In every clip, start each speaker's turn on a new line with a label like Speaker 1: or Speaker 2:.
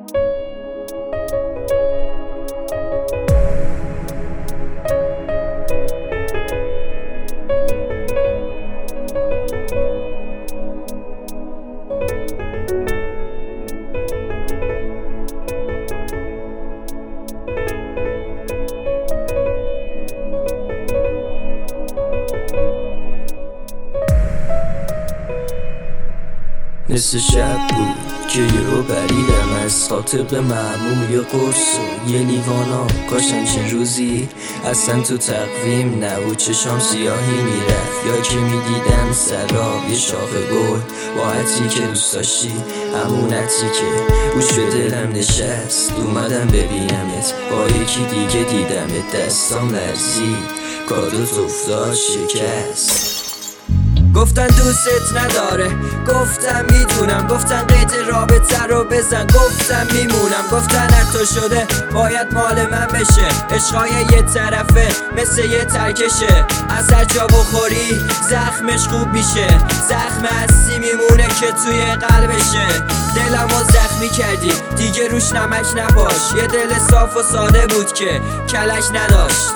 Speaker 1: نصف شب بود که یهو پریدم از خواب طبق معمول یه قرص و یه لیوان آب. کاش همچین روزی اصلا تو تقویم نبود. چشام سیاهی میرفت یا که میدیدم سراب یه شاخه گل با عطری که دوست داشتی، همون عطری که روش به دلم نشست. اومدم ببینمت با یکی دیگه دیدمت، دستام لرزید کادوت افتاد شکست. گفتن دوست نداره، گفتم میدونم، گفتن قید رابطه رو بزن، گفتم میمونم، گفتن حتی شده باید مال من بشه. عشقای یه طرفه مثل یه ترکشه، از هر جا بخوری زخمش خوب میشه. زخم هستی میمونه که توی قلبشه. دلمو زخمی کردی دیگه روش نمک نباش. یه دل صاف و ساده بود که کلک نداشت.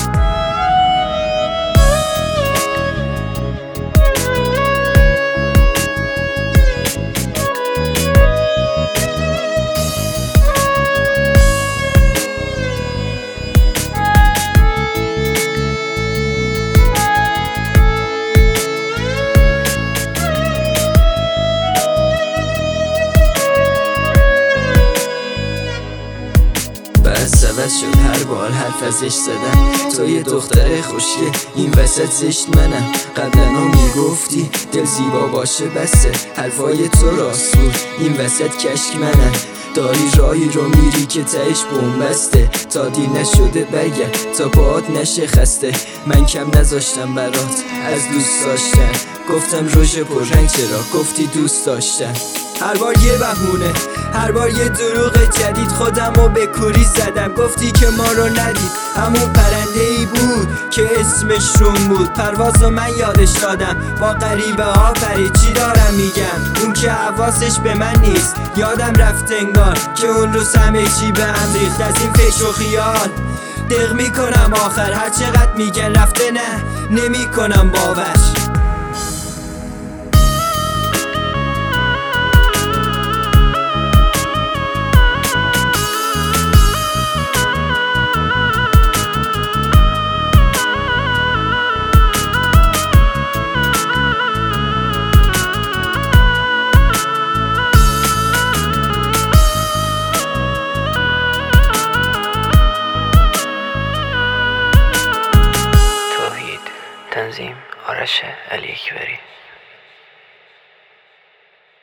Speaker 1: عوض شد هر بار حرف ازش زدم. تو یه دختر خوشگل این وسط زشت منم. قبلا میگفتی دل زیبا باشه بسه، حرفای تو راست بود این وسط کشک منم. داری راهی رو میری که تهش بومبسته، تا دیر نشده برگرد تا پاهات نشه خسته. من کم نذاشتم برات از دوست داشتن، گفتم روژ پررنگ چرا گفتی دوست داشتن. هر بار یه بهونه، هر بار یه دروغ جدید، خودمو به کوری زدم. گفتی که ما رو ندید، همون پرنده ای بود که اسمش روم بود. پروازو من یادش دادم با غریبه ها پرید. چی دارم میگم اون که حواسش به من نیست. یادم رفت انگار که اون روز همه چی به هم ریخت. از این فکر و خیال دق میکنم آخر، هر چقدر میگن رفته نه نمیکنم باور.
Speaker 2: تنظیم آرش علی اکبری.